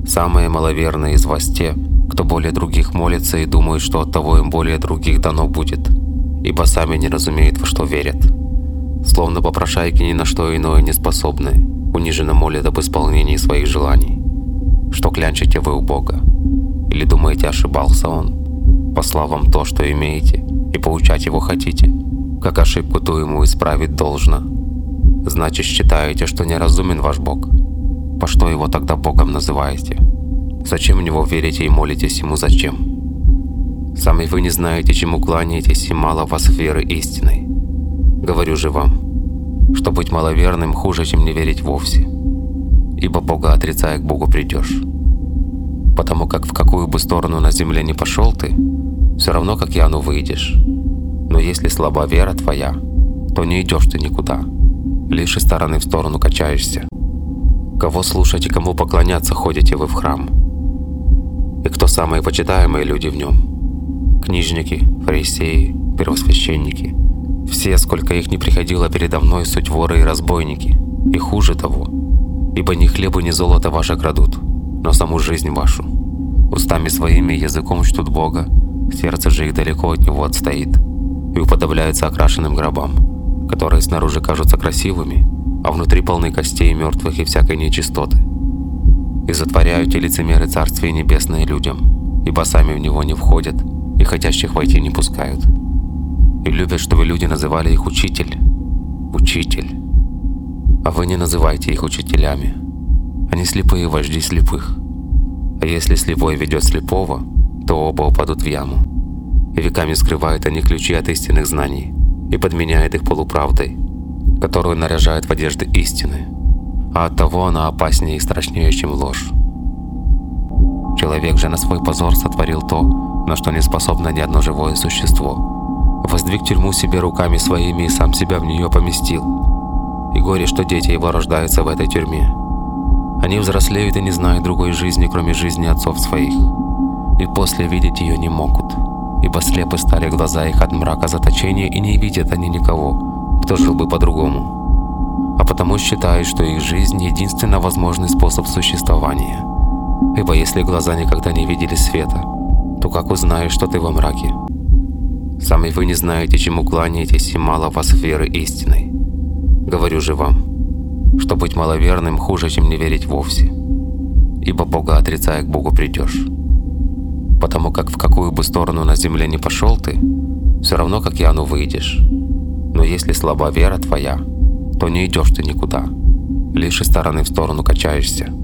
Самые маловерные из вас те, кто более других молится и думает, что от того им более других дано будет, ибо сами не разумеют, во что верят. Словно попрошайки ни на что иное не способны, униженно молят об исполнении своих желаний. Что клянчите вы у Бога? Или думаете, ошибался Он, послав вам то, что имеете, и поучать Его хотите? Как ошибку ту Ему исправить должно. Значит, считаете, что неразумен ваш Бог? По что Его тогда Богом называете? Зачем в Него верите и молитесь Ему зачем? Сами вы не знаете, чему кланяетесь, и мало вас веры истинной. Говорю же вам, что быть маловерным хуже, чем не верить вовсе. Ибо Бога отрицая, к Богу придешь. Потому как в какую бы сторону на земле не пошел ты, все равно как Яну выйдешь. Но если слаба вера твоя, то не идешь ты никуда, лишь из стороны в сторону качаешься. Кого слушать и кому поклоняться ходите вы в храм? И кто самые почитаемые люди в нем? Книжники, фарисеи, первосвященники. Все, сколько их не приходило передо мной, суть воры и разбойники. И хуже того, ибо ни хлеба, ни золото ваше крадут, но саму жизнь вашу. Устами своими и языком чтут Бога, сердце же их далеко от Него отстоит, и уподобляется окрашенным гробам, которые снаружи кажутся красивыми, а внутри полны костей мертвых и всякой нечистоты. И затворяют те лицемеры Царствие Небесное людям, ибо сами в него не входят, и хотящих войти не пускают. И любят, чтобы люди называли их учитель, учитель. А вы не называйте их учителями. Они слепые вожди слепых. А если слепой ведет слепого, то оба упадут в яму. И веками скрывают они ключи от истинных знаний и подменяют их полуправдой, которую наряжают в одежды истины, а оттого она опаснее и страшнее, чем ложь. Человек же на свой позор сотворил то, на что не способно ни одно живое существо. Воздвиг тюрьму себе руками своими и сам себя в нее поместил. И горе, что дети его рождаются в этой тюрьме. Они взрослеют и не знают другой жизни, кроме жизни отцов своих. И после видеть ее не могут, ибо слепы стали глаза их от мрака заточения, и не видят они никого, кто жил бы по-другому. А потому считают, что их жизнь — единственно возможный способ существования. Ибо если глаза никогда не видели света, то как узнаешь, что ты во мраке? Сами вы не знаете, чему кланяетесь, и мало вас веры истинной. Говорю же вам, что быть маловерным хуже, чем не верить вовсе. Ибо Бога отрицая, к Богу придешь. Потому как в какую бы сторону на земле не пошел ты, все равно как Яну выйдешь. Но если слаба вера твоя, то не идешь ты никуда, лишь из стороны в сторону качаешься.